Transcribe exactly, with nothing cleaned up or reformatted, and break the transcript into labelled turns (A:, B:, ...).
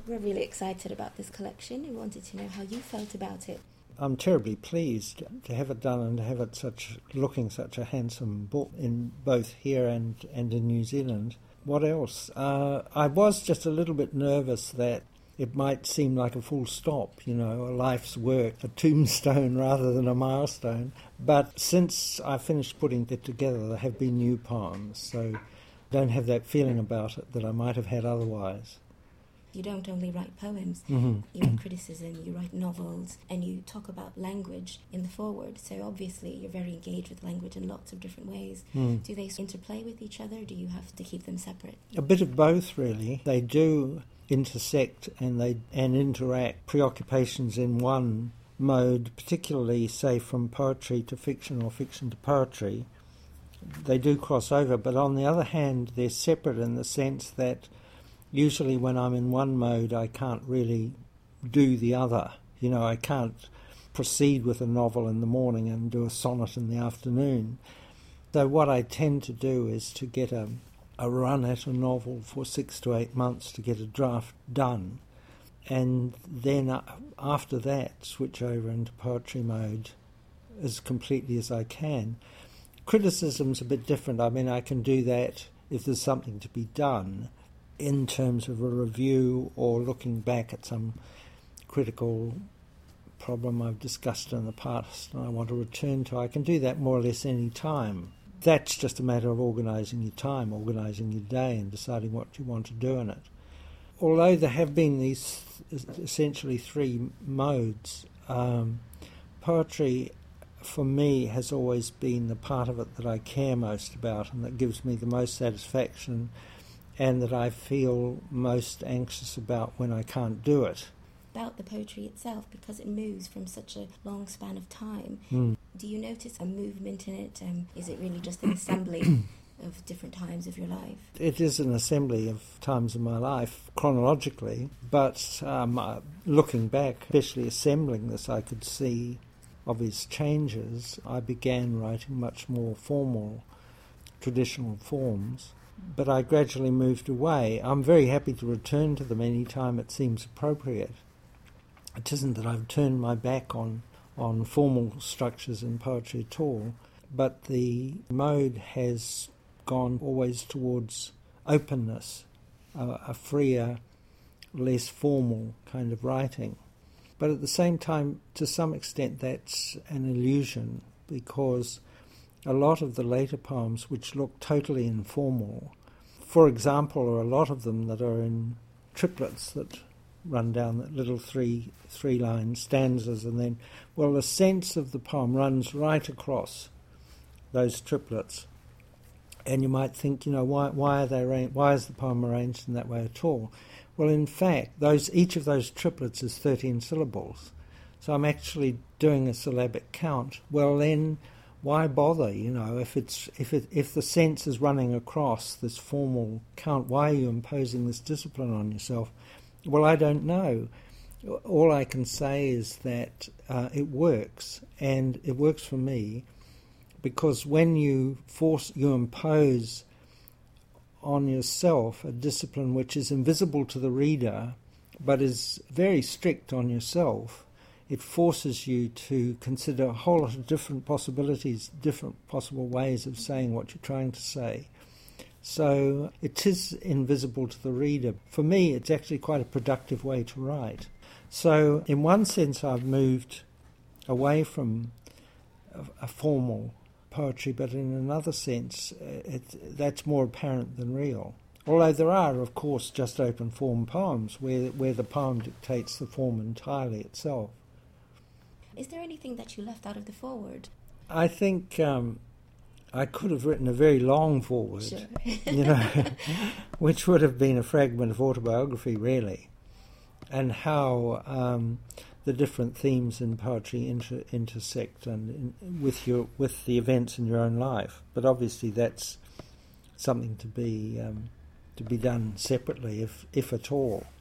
A: We're really excited about this collection. We wanted to know how you felt about it.
B: I'm terribly pleased to have it done and to have it such looking such a handsome book in both here and, and in New Zealand. What else? Uh, I was just a little bit nervous that it might seem like a full stop, you know, a life's work, a tombstone rather than a milestone. But since I finished putting it together, there have been new poems, so I don't have that feeling about it that I might have had otherwise.
A: You don't only write poems,
B: mm-hmm.
A: you write criticism, you write novels, and you talk about language in the foreword. So obviously you're very engaged with language in lots of different ways.
B: Mm.
A: Do they interplay with each other, or do you have to keep them separate?
B: A bit of both, really. They do intersect and they and interact. Preoccupations in one mode, particularly, say, from poetry to fiction or fiction to poetry, they do cross over. But on the other hand, they're separate in the sense that usually when I'm in one mode, I can't really do the other. You know, I can't proceed with a novel in the morning and do a sonnet in the afternoon. So what I tend to do is to get a, a run at a novel for six to eight months to get a draft done. And then after that, switch over into poetry mode as completely as I can. Criticism's a bit different. I mean, I can do that if there's something to be done in terms of a review or looking back at some critical problem I've discussed in the past and I want to return to. I can do that more or less any time. That's just a matter of organising your time, organising your day and deciding what you want to do in it. Although there have been these essentially three modes, um, poetry for me has always been the part of it that I care most about and that gives me the most satisfaction and that I feel most anxious about when I can't do it.
A: About the poetry itself, because it moves from such a long span of time,
B: mm.
A: do you notice a movement in it? Um, is it really just an assembly of different times of your life?
B: It is an assembly of times of my life, chronologically, but um, uh, looking back, especially assembling this, I could see obvious changes. I began writing much more formal, traditional forms, but I gradually moved away. I'm very happy to return to them any time it seems appropriate. It isn't that I've turned my back on, on formal structures in poetry at all, but the mode has gone always towards openness, a, a freer, less formal kind of writing. But at the same time, to some extent, that's an illusion, because a lot of the later poems, which look totally informal, for example, are a lot of them that are in triplets that run down that little three three line stanzas, and then, well, the sense of the poem runs right across those triplets, and you might think, you know, why why are they arranged, why is the poem arranged in that way at all? Well, in fact, those each of those triplets is thirteen syllables, so I'm actually doing a syllabic count. Well, then, why bother? You know, if it's if it if the sense is running across this formal count, why are you imposing this discipline on yourself? Well, I don't know. All I can say is that uh, it works, and it works for me, because when you force, you impose on yourself a discipline which is invisible to the reader, but is very strict on yourself, it forces you to consider a whole lot of different possibilities, different possible ways of saying what you're trying to say. So it is invisible to the reader. For me, it's actually quite a productive way to write. So in one sense, I've moved away from a, a formal poetry, but in another sense, it, that's more apparent than real. Although there are, of course, just open form poems where, where the poem dictates the form entirely itself.
A: Is there anything that you left out of the foreword?
B: I think um, I could have written a very long foreword,
A: sure.
B: you know, which would have been a fragment of autobiography, really, and how um, the different themes in poetry inter- intersect and in, with your with the events in your own life. But obviously, that's something to be um, to be done separately, if if at all.